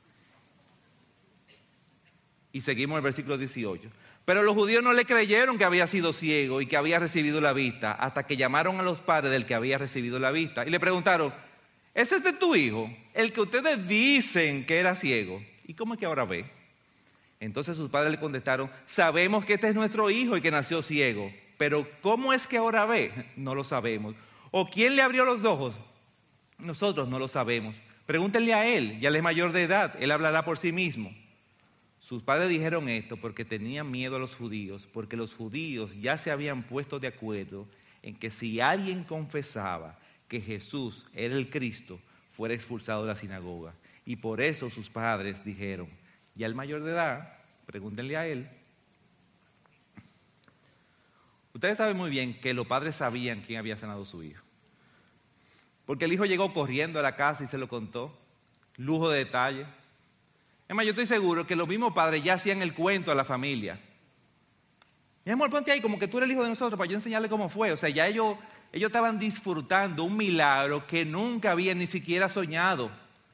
Y seguimos el versículo dieciocho. Pero los judíos no le creyeron que había sido ciego y que había recibido la vista, hasta que llamaron a los padres del que había recibido la vista y le preguntaron, ¿es este tu hijo, el que ustedes dicen que era ciego? ¿Y cómo es que ahora ve? Entonces sus padres le contestaron, sabemos que este es nuestro hijo y que nació ciego, pero ¿cómo es que ahora ve? No lo sabemos. ¿O quién le abrió los ojos? Nosotros no lo sabemos. Pregúntenle a él, ya él es mayor de edad, él hablará por sí mismo. Sus padres dijeron esto porque tenían miedo a los judíos, porque los judíos ya se habían puesto de acuerdo en que si alguien confesaba que Jesús era el Cristo, fuera expulsado de la sinagoga. Y por eso sus padres dijeron, ya el mayor de edad, pregúntenle a él. Ustedes saben muy bien que los padres sabían quién había sanado a su hijo. Porque el hijo llegó corriendo a la casa y se lo contó. Lujo de detalle. Es más, yo estoy seguro que los mismos padres ya hacían el cuento a la familia. Mi amor, ponte ahí como que tú eres el hijo de nosotros para yo enseñarle cómo fue. O sea, ya ellos, ellos estaban disfrutando un milagro que nunca habían ni siquiera soñado.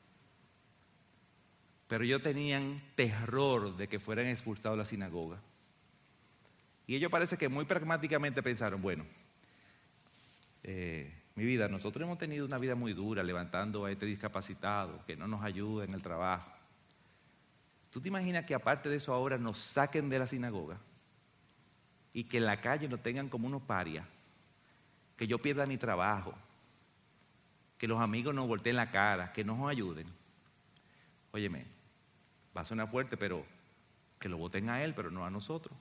Pero ellos tenían terror de que fueran expulsados de la sinagoga. Y ellos parece que muy pragmáticamente pensaron, bueno, eh, mi vida, nosotros hemos tenido una vida muy dura levantando a este discapacitado que no nos ayuda en el trabajo. ¿Tú te imaginas que aparte de eso ahora nos saquen de la sinagoga y que en la calle nos tengan como unos parias? Que yo pierda mi trabajo, que los amigos nos volteen la cara, que no nos ayuden. Óyeme, va a sonar fuerte, pero que lo voten a él, pero no a nosotros.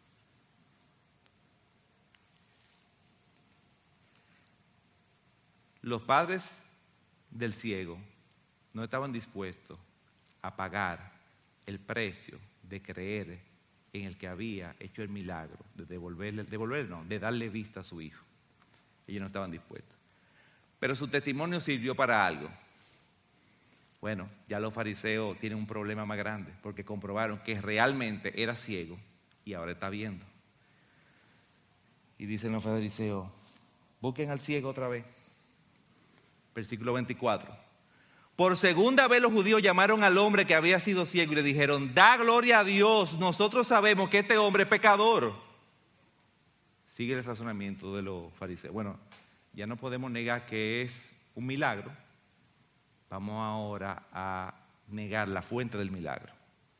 Los padres del ciego no estaban dispuestos a pagar el precio de creer en el que había hecho el milagro, de devolverle, devolverle no, de darle vista a su hijo. Ellos no estaban dispuestos. Pero su testimonio sirvió para algo. Bueno, ya los fariseos tienen un problema más grande, porque comprobaron que realmente era ciego y ahora está viendo. Y dicen los fariseos, busquen al ciego otra vez. Versículo veinticuatro. Por segunda vez los judíos llamaron al hombre que había sido ciego y le dijeron, da gloria a Dios, nosotros sabemos que este hombre es pecador. Sigue el razonamiento de los fariseos. Bueno, ya no podemos negar que es un milagro. Vamos ahora a negar la fuente del milagro.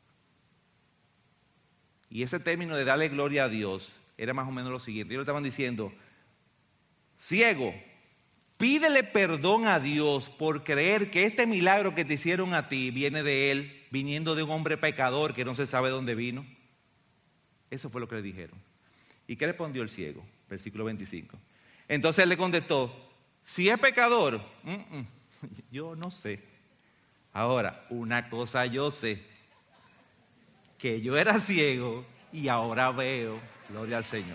Y ese término de darle gloria a Dios era más o menos lo siguiente. Ellos estaban diciendo, ciego, pídele perdón a Dios por creer que este milagro que te hicieron a ti viene de Él, viniendo de un hombre pecador que no se sabe dónde vino. Eso fue lo que le dijeron. ¿Y qué respondió el ciego? Versículo veinticinco. Entonces él le contestó, si es pecador, mm, mm, yo no sé. Ahora, una cosa yo sé, que yo era ciego y ahora veo, gloria al Señor.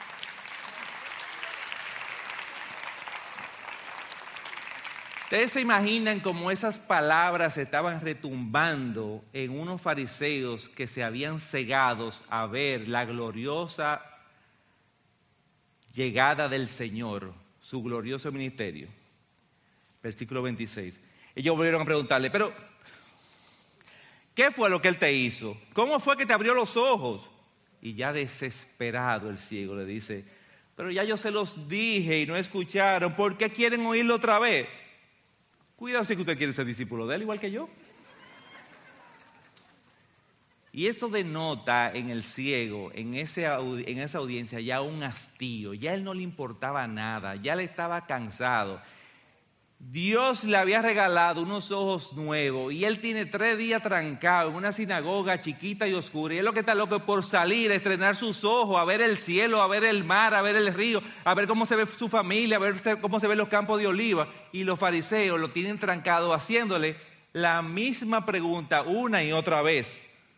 Ustedes se imaginan cómo esas palabras estaban retumbando en unos fariseos que se habían cegado a ver la gloriosa llegada del Señor, su glorioso ministerio. Versículo veintiséis. Ellos volvieron a preguntarle, pero ¿qué fue lo que Él te hizo? ¿Cómo fue que te abrió los ojos? Y ya desesperado el ciego le dice, pero ya yo se los dije y no escucharon, ¿por qué quieren oírlo otra vez? Cuidado si usted quiere ser discípulo de Él igual que yo. Y esto denota en el ciego, en, ese, en esa audiencia, ya un hastío. Ya a él no le importaba nada, ya le estaba cansado. Dios le había regalado unos ojos nuevos y él tiene tres días trancado en una sinagoga chiquita y oscura. Y él lo que está loco es por salir, a estrenar sus ojos, a ver el cielo, a ver el mar, a ver el río, a ver cómo se ve su familia, a ver cómo se ven los campos de oliva. Y los fariseos lo tienen trancado haciéndole la misma pregunta una y otra vez.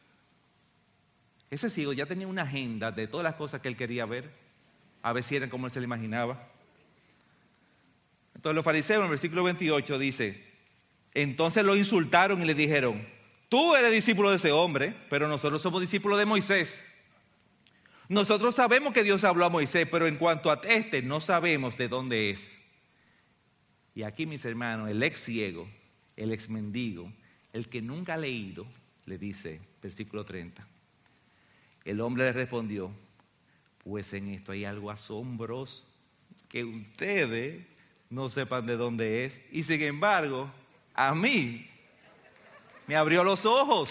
Ese ciego ya tenía una agenda de todas las cosas que él quería ver, a ver si eran como él se lo imaginaba. Entonces los fariseos en el versículo veintiocho dice, entonces lo insultaron y le dijeron, tú eres discípulo de ese hombre, pero nosotros somos discípulos de Moisés. Nosotros sabemos que Dios habló a Moisés, pero en cuanto a este no sabemos de dónde es. Y aquí, mis hermanos, el ex ciego, el ex mendigo, el que nunca ha leído, le dice, versículo treinta, el hombre le respondió, pues en esto hay algo asombroso, que ustedes no sepan de dónde es, y sin embargo, a mí me abrió los ojos.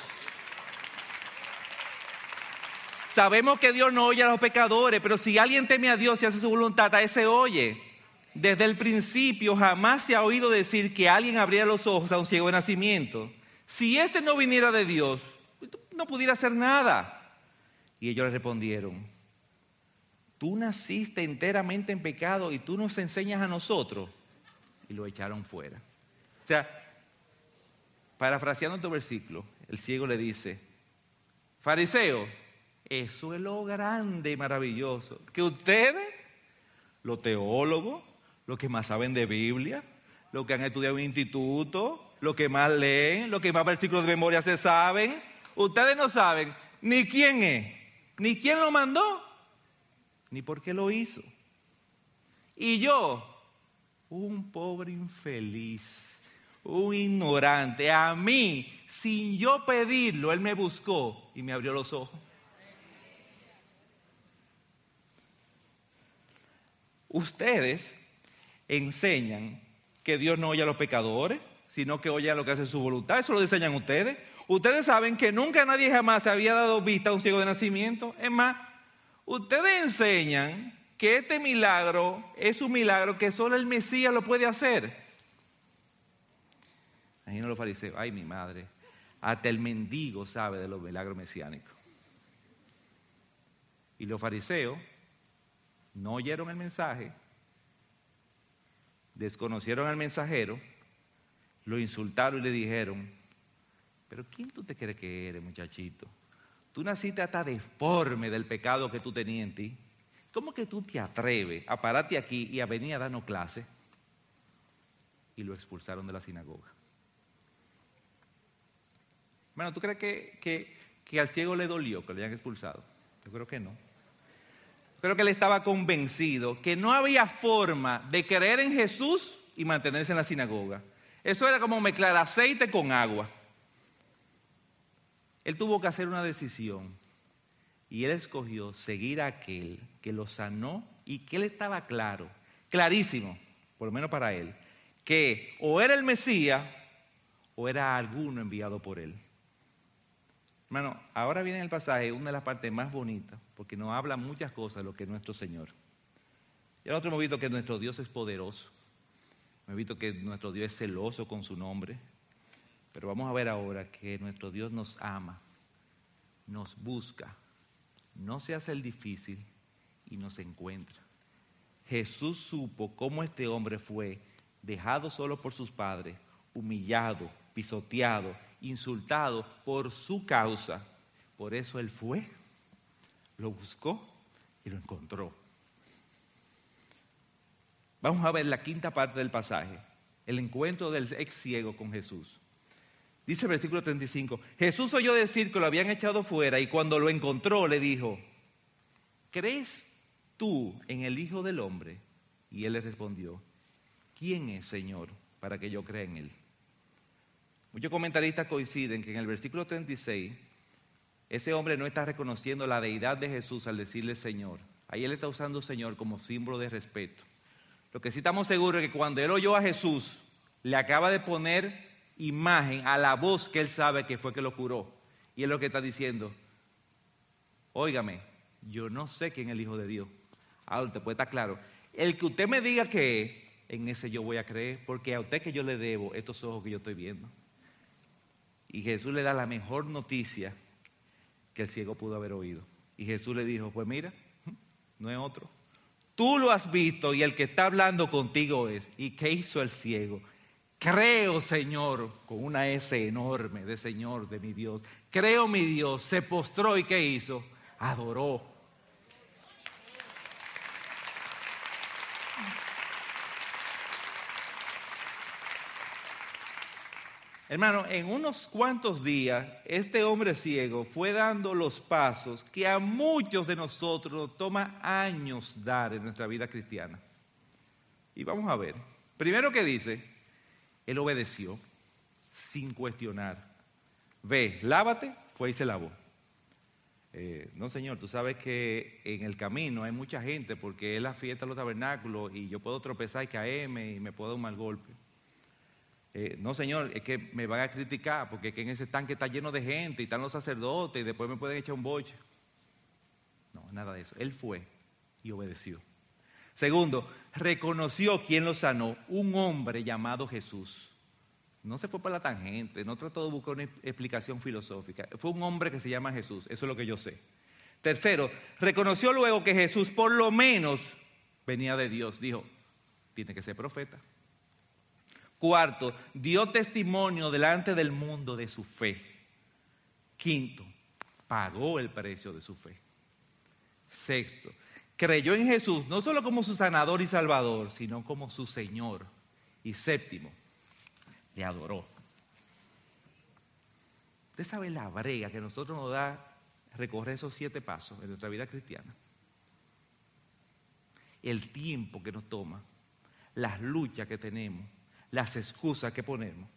Sabemos que Dios no oye a los pecadores, pero si alguien teme a Dios y hace su voluntad, a ese oye. Desde el principio jamás se ha oído decir que alguien abriera los ojos a un ciego de nacimiento. Si éste no viniera de Dios, no pudiera hacer nada. Y ellos le respondieron, tú naciste enteramente en pecado y tú nos enseñas a nosotros. Y lo echaron fuera. O sea, parafraseando tu versículo, el ciego le dice, fariseo, eso es lo grande y maravilloso, que ustedes, los teólogos, los que más saben de Biblia, los que han estudiado en instituto, los que más leen, los que más versículos de memoria se saben, ustedes no saben ni quién es, ni quién lo mandó, ni por qué lo hizo. Y yo, un pobre infeliz, un ignorante, a mí, sin yo pedirlo, él me buscó y me abrió los ojos. Ustedes enseñan que Dios no oye a los pecadores, sino que oye a lo que hace su voluntad. Eso lo enseñan ustedes. Ustedes saben que nunca nadie jamás se había dado vista a un ciego de nacimiento. Es más, ustedes enseñan que este milagro es un milagro que solo el Mesías lo puede hacer. Imagino los fariseos, ay mi madre, hasta el mendigo sabe de los milagros mesiánicos. Y los fariseos no oyeron el mensaje, desconocieron al mensajero, lo insultaron y le dijeron, pero ¿quién tú te crees que eres, muchachito? Tú naciste hasta deforme del pecado que tú tenías en ti. ¿Cómo que tú te atreves a pararte aquí y a venir a darnos clase? Y lo expulsaron de la sinagoga. Bueno, ¿tú crees que, que, que al ciego le dolió que lo hayan expulsado? Yo creo que no. Creo que él estaba convencido que no había forma de creer en Jesús y mantenerse en la sinagoga. Eso era como mezclar aceite con agua. Él tuvo que hacer una decisión y él escogió seguir a aquel que lo sanó y que él estaba claro, clarísimo, por lo menos para él, que o era el Mesías o era alguno enviado por él. Hermano, ahora viene el pasaje, una de las partes más bonitas, porque nos habla muchas cosas de lo que es nuestro Señor. Y nosotros hemos visto que nuestro Dios es poderoso, hemos visto que nuestro Dios es celoso con su nombre, pero vamos a ver ahora que nuestro Dios nos ama, nos busca, no se hace el difícil y nos encuentra. Jesús supo cómo este hombre fue dejado solo por sus padres, humillado, pisoteado, insultado por su causa. Por eso él fue, lo buscó y lo encontró. Vamos a ver la quinta parte del pasaje, el encuentro del ex ciego con Jesús. Dice el versículo treinta y cinco, Jesús oyó decir que lo habían echado fuera y cuando lo encontró le dijo, ¿crees tú en el Hijo del Hombre? Y él le respondió, ¿quién es, Señor, para que yo crea en él? Muchos comentaristas coinciden que en el versículo treinta y seis, ese hombre no está reconociendo la deidad de Jesús al decirle Señor. Ahí él está usando Señor como símbolo de respeto. Lo que sí estamos seguros es que cuando él oyó a Jesús, le acaba de poner imagen a la voz que él sabe que fue que lo curó. Y es lo que está diciendo, óigame, yo no sé quién es el Hijo de Dios. Ahora te puede estar claro, el que usted me diga que es, en ese yo voy a creer, porque a usted que yo le debo estos ojos que yo estoy viendo. Y Jesús le da la mejor noticia que el ciego pudo haber oído. Y Jesús le dijo, pues mira, no es otro. Tú lo has visto y el que está hablando contigo es. ¿Y qué hizo el ciego? Creo, Señor, con una S enorme de Señor, de mi Dios. Creo, mi Dios. Se postró y ¿qué hizo? Adoró. Hermano, en unos cuantos días, este hombre ciego fue dando los pasos que a muchos de nosotros nos toma años dar en nuestra vida cristiana. Y vamos a ver. Primero que dice, él obedeció sin cuestionar. Ve, lávate, fue y se lavó. Eh, no, Señor, tú sabes que en el camino hay mucha gente porque es la fiesta de los tabernáculos y yo puedo tropezar y caerme y me puedo dar un mal golpe. Eh, no, Señor, es que me van a criticar porque es que en ese tanque está lleno de gente y están los sacerdotes y después me pueden echar un boche. No, nada de eso. Él fue y obedeció. Segundo, reconoció quién lo sanó, un hombre llamado Jesús. No se fue por la tangente, no trató de buscar una explicación filosófica. Fue un hombre que se llama Jesús, eso es lo que yo sé. Tercero, reconoció luego que Jesús por lo menos venía de Dios. Dijo, tiene que ser profeta. Cuarto, dio testimonio delante del mundo de su fe. Quinto, pagó el precio de su fe. Sexto, creyó en Jesús no solo como su sanador y salvador, sino como su Señor. Y séptimo, le adoró. Usted sabe la brega que a nosotros nos da recorrer esos siete pasos en nuestra vida cristiana. El tiempo que nos toma, las luchas que tenemos, las excusas que ponemos.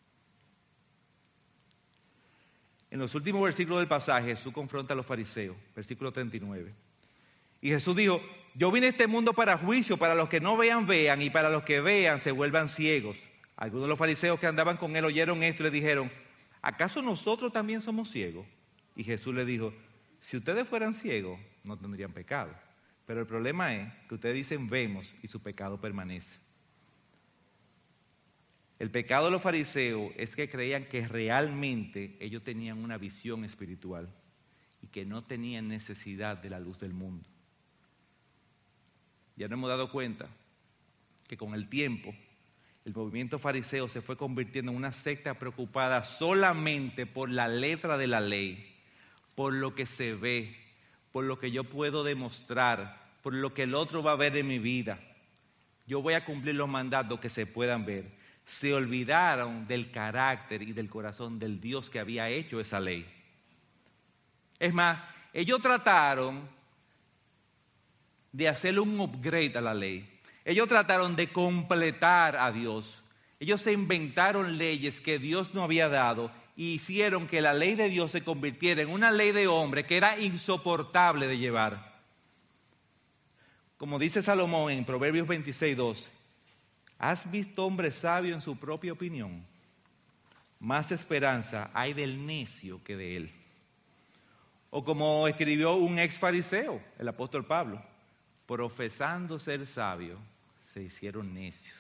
En los últimos versículos del pasaje, Jesús confronta a los fariseos, versículo treinta y nueve. Y Jesús dijo, yo vine a este mundo para juicio, para los que no vean, vean, y para los que vean, se vuelvan ciegos. Algunos de los fariseos que andaban con él oyeron esto y le dijeron, ¿acaso nosotros también somos ciegos? Y Jesús le dijo, si ustedes fueran ciegos, no tendrían pecado. Pero el problema es que ustedes dicen vemos y su pecado permanece. El pecado de los fariseos es que creían que realmente ellos tenían una visión espiritual y que no tenían necesidad de la luz del mundo. Ya nos hemos dado cuenta que con el tiempo el movimiento fariseo se fue convirtiendo en una secta preocupada solamente por la letra de la ley, por lo que se ve, por lo que yo puedo demostrar, por lo que el otro va a ver en mi vida. Yo voy a cumplir los mandatos que se puedan ver. Se olvidaron del carácter y del corazón del Dios que había hecho esa ley. Es más, ellos trataron de hacerle un upgrade a la ley. Ellos trataron de completar a Dios. Ellos se inventaron leyes que Dios no había dado y hicieron que la ley de Dios se convirtiera en una ley de hombre que era insoportable de llevar. Como dice Salomón en Proverbios veintiséis, doce. ¿Has visto hombre sabio en su propia opinión? Más esperanza hay del necio que de él. O como escribió un ex fariseo, el apóstol Pablo, profesando ser sabio, se hicieron necios.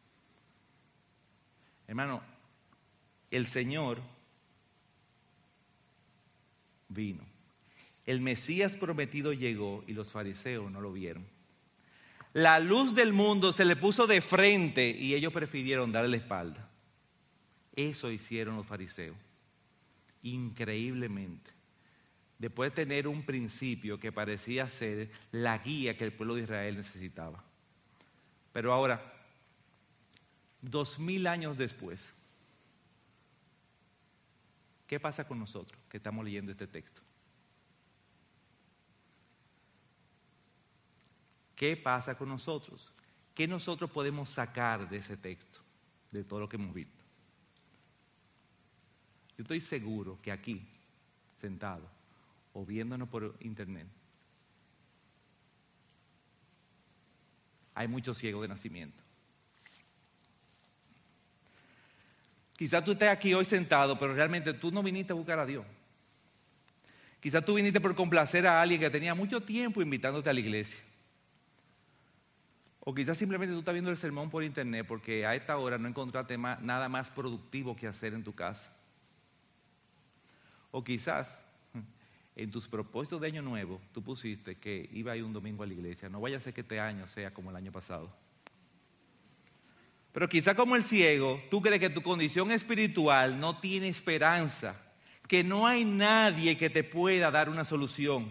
Hermano, el Señor vino. El Mesías prometido llegó y los fariseos no lo vieron. La luz del mundo se le puso de frente y ellos prefirieron darle la espalda. Eso hicieron los fariseos. Increíblemente. Después de tener un principio que parecía ser la guía que el pueblo de Israel necesitaba. Pero ahora, dos mil años después, ¿qué pasa con nosotros que estamos leyendo este texto? ¿Qué pasa con nosotros? ¿Qué nosotros podemos sacar de ese texto, de todo lo que hemos visto? Yo estoy seguro que aquí, sentado, o viéndonos por internet, hay muchos ciegos de nacimiento. Quizás tú estés aquí hoy sentado, pero realmente tú no viniste a buscar a Dios. Quizás tú viniste por complacer a alguien que tenía mucho tiempo invitándote a la iglesia. O quizás simplemente tú estás viendo el sermón por internet porque a esta hora no encontraste más, nada más productivo que hacer en tu casa. O quizás en tus propósitos de año nuevo tú pusiste que iba a ir un domingo a la iglesia. No vaya a ser que este año sea como el año pasado. Pero quizás como el ciego, tú crees que tu condición espiritual no tiene esperanza, que no hay nadie que te pueda dar una solución.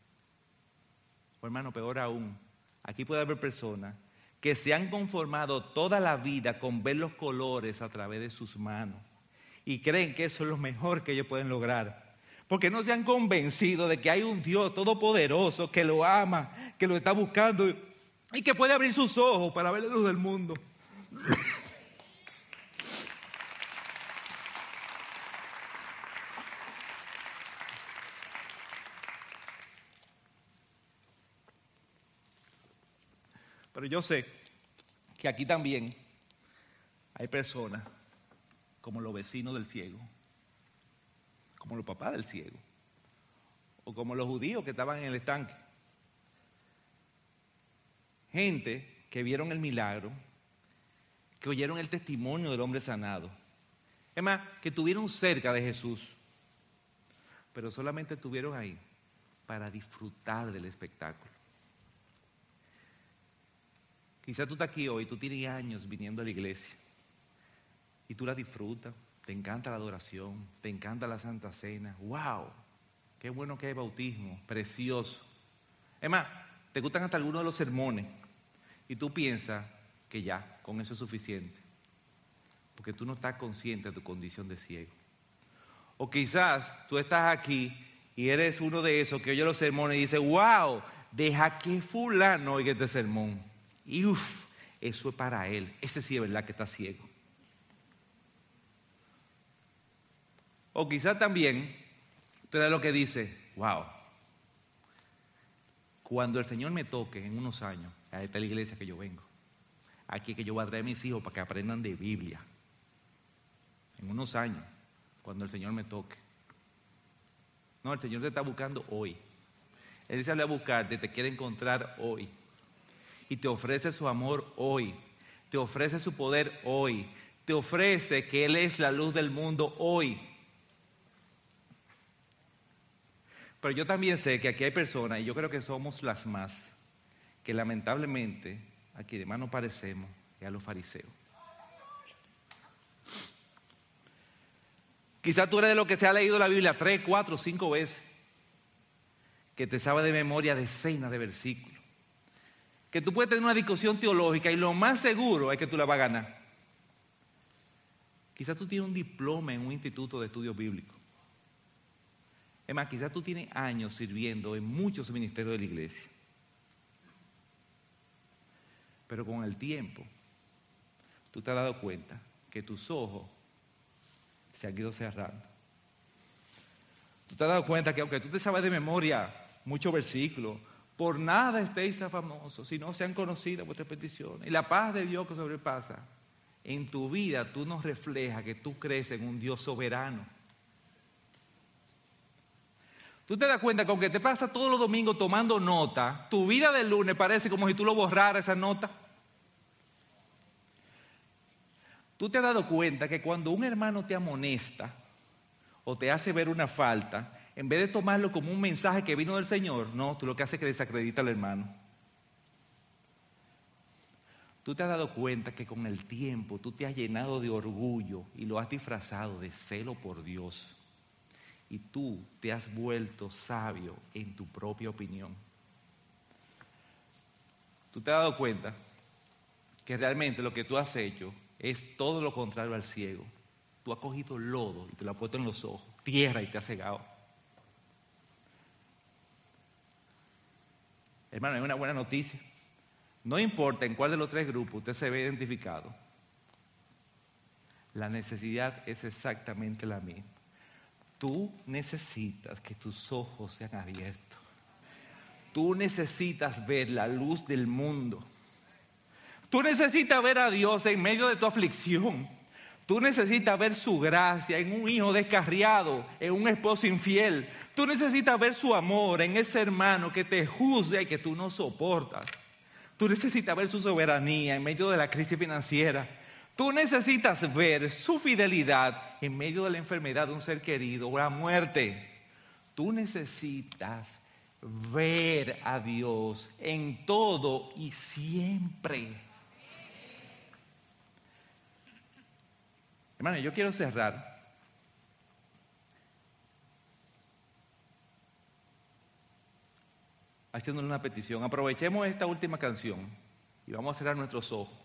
O hermano, peor aún, aquí puede haber personas que se han conformado toda la vida con ver los colores a través de sus manos y creen que eso es lo mejor que ellos pueden lograr, porque no se han convencido de que hay un Dios todopoderoso que lo ama, que lo está buscando y que puede abrir sus ojos para ver la luz del mundo. Pero yo sé que aquí también hay personas como los vecinos del ciego, como los papás del ciego, o como los judíos que estaban en el estanque. Gente que vieron el milagro, que oyeron el testimonio del hombre sanado. Es más, que estuvieron cerca de Jesús, pero solamente estuvieron ahí para disfrutar del espectáculo. Quizás tú estás aquí hoy, tú tienes años viniendo a la iglesia y tú la disfrutas, te encanta la adoración, te encanta la Santa Cena. ¡Wow! ¡Qué bueno que hay bautismo! ¡Precioso! Es más, te gustan hasta algunos de los sermones y tú piensas que ya, con eso es suficiente, porque tú no estás consciente de tu condición de ciego. O quizás tú estás aquí y eres uno de esos que oye los sermones y dice, ¡wow! Deja que fulano oiga este sermón. Y uff, eso es para él. Ese sí es verdad que está ciego. O quizás también tú eres lo que dice, wow, cuando el Señor me toque en unos años, a esta es la iglesia que yo vengo. Aquí es que yo voy a traer a mis hijos para que aprendan de Biblia. En unos años, cuando el Señor me toque. No, el Señor te está buscando hoy. Él sale a buscarte, te quiere encontrar hoy. Y te ofrece su amor hoy, te ofrece su poder hoy, te ofrece que Él es la luz del mundo hoy. Pero yo también sé que aquí hay personas, y yo creo que somos las más, que lamentablemente a quienes más nos parecemos es a los fariseos. Quizás tú eres de los que se ha leído la Biblia tres, cuatro, cinco veces, que te sabe de memoria decenas de versículos. Que tú puedes tener una discusión teológica y lo más seguro es que tú la vas a ganar. Quizás tú tienes un diploma en un instituto de estudios bíblicos. Es más, quizás tú tienes años sirviendo en muchos ministerios de la iglesia. Pero con el tiempo, tú te has dado cuenta que tus ojos se han ido cerrando. Tú te has dado cuenta que aunque tú te sabes de memoria muchos versículos, por nada estéis famosos, si no sean conocidas vuestras peticiones. Y la paz de Dios que sobrepasa, en tu vida tú nos reflejas que tú crees en un Dios soberano. Tú te das cuenta que aunque te pasas todos los domingos tomando nota, tu vida del lunes parece como si tú lo borraras esa nota. Tú te has dado cuenta que cuando un hermano te amonesta o te hace ver una falta, en vez de tomarlo como un mensaje que vino del Señor, no, tú lo que haces es que desacredita al hermano. Tú te has dado cuenta que con el tiempo tú te has llenado de orgullo y lo has disfrazado de celo por Dios. Y tú te has vuelto sabio en tu propia opinión. Tú te has dado cuenta que realmente lo que tú has hecho es todo lo contrario al ciego. Tú has cogido lodo y te lo has puesto en los ojos, tierra y te has cegado. Hermano, hay una buena noticia. No importa en cuál de los tres grupos usted se ve identificado. La necesidad es exactamente la misma. Tú necesitas que tus ojos sean abiertos. Tú necesitas ver la luz del mundo. Tú necesitas ver a Dios en medio de tu aflicción. Tú necesitas ver su gracia en un hijo descarriado, en un esposo infiel. Tú necesitas ver su amor en ese hermano que te juzga y que tú no soportas. Tú necesitas ver su soberanía en medio de la crisis financiera. Tú necesitas ver su fidelidad en medio de la enfermedad de un ser querido o la muerte. Tú necesitas ver a Dios en todo y siempre. Hermano, yo quiero cerrar haciéndole una petición. Aprovechemos esta última canción y vamos a cerrar nuestros ojos.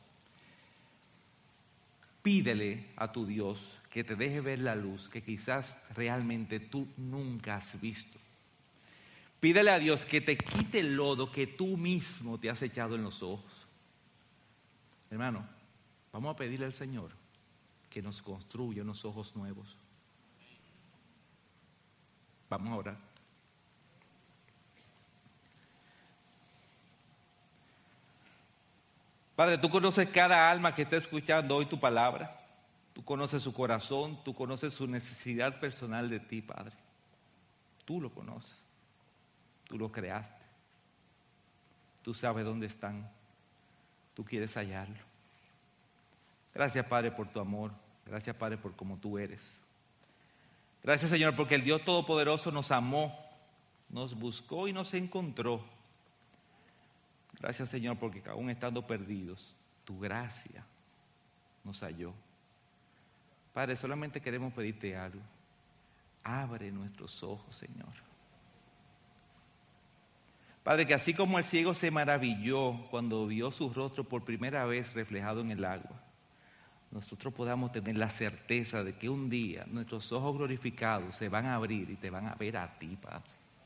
Pídele a tu Dios que te deje ver la luz que quizás realmente tú nunca has visto. Pídele a Dios que te quite el lodo que tú mismo te has echado en los ojos. Hermano, vamos a pedirle al Señor que nos construya unos ojos nuevos. Vamos a orar. Padre, tú conoces cada alma que está escuchando hoy tu palabra. Tú conoces su corazón, tú conoces su necesidad personal de ti, Padre. Tú lo conoces. Tú lo creaste. Tú sabes dónde están. Tú quieres hallarlo. Gracias, Padre, por tu amor. Gracias, Padre, por cómo tú eres. Gracias, Señor, porque el Dios Todopoderoso nos amó, nos buscó y nos encontró. Gracias, Señor, porque aún estando perdidos, tu gracia nos halló. Padre, solamente queremos pedirte algo. Abre nuestros ojos, Señor. Padre, que así como el ciego se maravilló cuando vio su rostro por primera vez reflejado en el agua, nosotros podamos tener la certeza de que un día nuestros ojos glorificados se van a abrir y te van a ver a ti, Padre.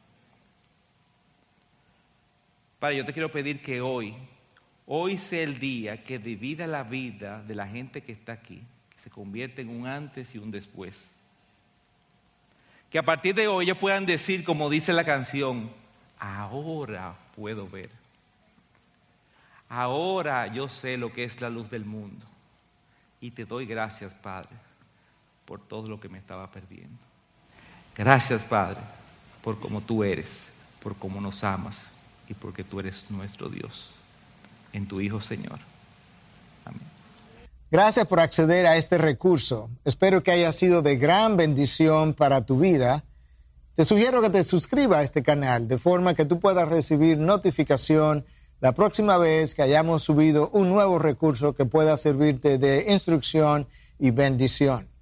Padre, yo te quiero pedir que hoy, hoy sea el día que divida la vida de la gente que está aquí, que se convierte en un antes y un después. Que a partir de hoy ellos puedan decir, como dice la canción, ahora puedo ver. Ahora yo sé lo que es la luz del mundo. Y te doy gracias, Padre, por todo lo que me estaba perdiendo. Gracias, Padre, por cómo tú eres, por cómo nos amas y porque tú eres nuestro Dios. En tu Hijo, Señor. Amén. Gracias por acceder a este recurso. Espero que haya sido de gran bendición para tu vida. Te sugiero que te suscribas a este canal de forma que tú puedas recibir notificación la próxima vez que hayamos subido un nuevo recurso que pueda servirte de instrucción y bendición.